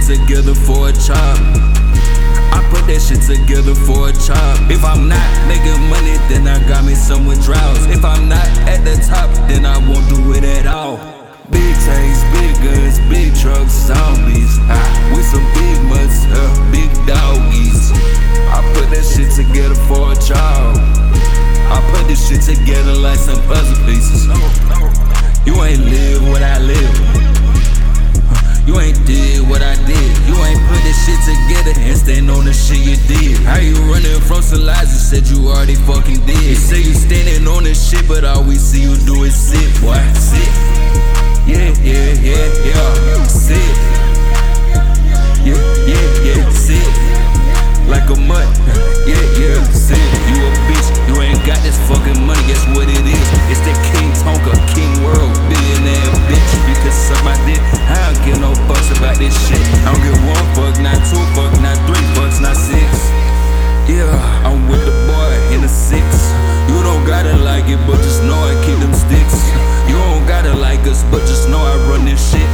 together for a chop. I put that shit together for a chop. If I'm not making money, then I got me somewhere drowse. If I'm not at the top, then I won't do it at all. Big tanks, big guns, big trucks, zombies. With some big mutts, big doggies. I put that shit together for a child. I put this shit together like some puzzle pieces. You ain't live what I live. You ain't did what I did. You ain't put this shit together and stand on the shit you did. How you running from Saliza? Said you already fucking did. You say you standing on this shit, but all we see you do is sit, boy. Sit. Yeah, yeah, yeah, yeah. Sit. Yeah, yeah, yeah. Sit. Like a mutt. Yeah, yeah. Sit. You a bitch. You ain't got this fucking money. Guess what it is? It's that King Tonka, King World, billionaire bitch. You can suck my dick. I don't give no fucks about this shit. I don't give one fuck, not two fuck, not three fucks, not six. Yeah, I'm with the boy in the six. You don't gotta like it, but just know I keep them sticks. You don't gotta like us, but just know I run this shit.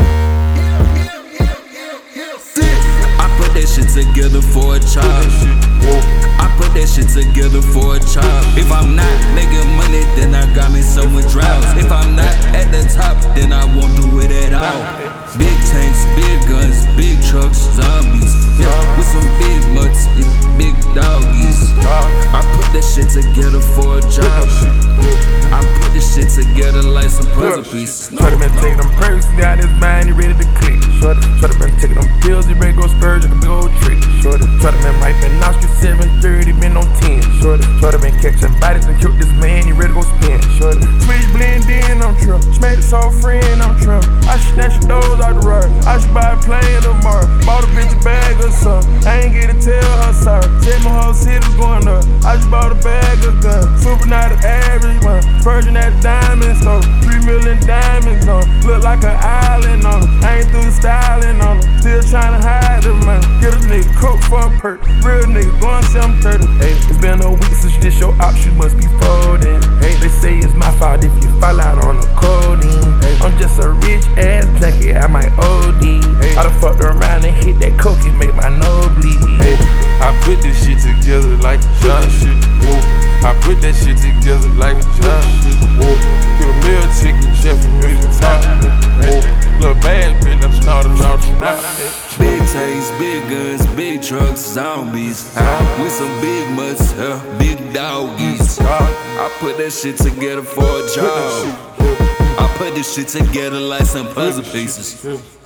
I put that shit together for a chop. I put that shit together for a chop. If I'm not making money, then I got me somewhere drowse. If I'm not at the top, then I won't do it at all. Big tanks, big guns, big trucks, zombies. With some big mutts, big doggies. I put that shit together for a job. I put this shit together like some puzzle pieces. Shorty been taking them perks, got his mind, he ready to click. Shorty been taking them pills, he ready to go spurge like a big old trick. Shorty been wiping Oscar 730, been on 10. Shorty been catching bodies and killed this man, he ready to go spin. Shorty switch blend in, I'm Trump. Smack this old friend, I'm Trump. I should snatch your doors out the rug. I should buy a plane tomorrow. Bought a bitch a bag or something. I ain't get to tell her sorry. Tell my whole city was going up. I just bought a bag of guns. Super not the average one. Virgin at the diamond store. 3 million diamonds on. Look like an island on them. I ain't through the styling on them. Still trying to hide the money. Get a nigga coke for a perk. Real nigga going 730. Hey, it's been a week since this show out. You must be folding. Hey, they say it's my fault if you fall out on the codeine. Hey, I'm just a rich ass junkie. I might OD. Hey, I done fucked around and hit that coke. It make my nose bleed. Hey, I put this shit together like a John shit. Whoa. I put that shit together like a John shit. Whoa. Get a meal ticket, chef, and music top. Whoa. Little bad bitch, I'm starting out tonight. Big tanks, big guns, big trucks, zombies. With some big mutts, big doggies. I put that shit together for a job. I put this shit together like some puzzle pieces.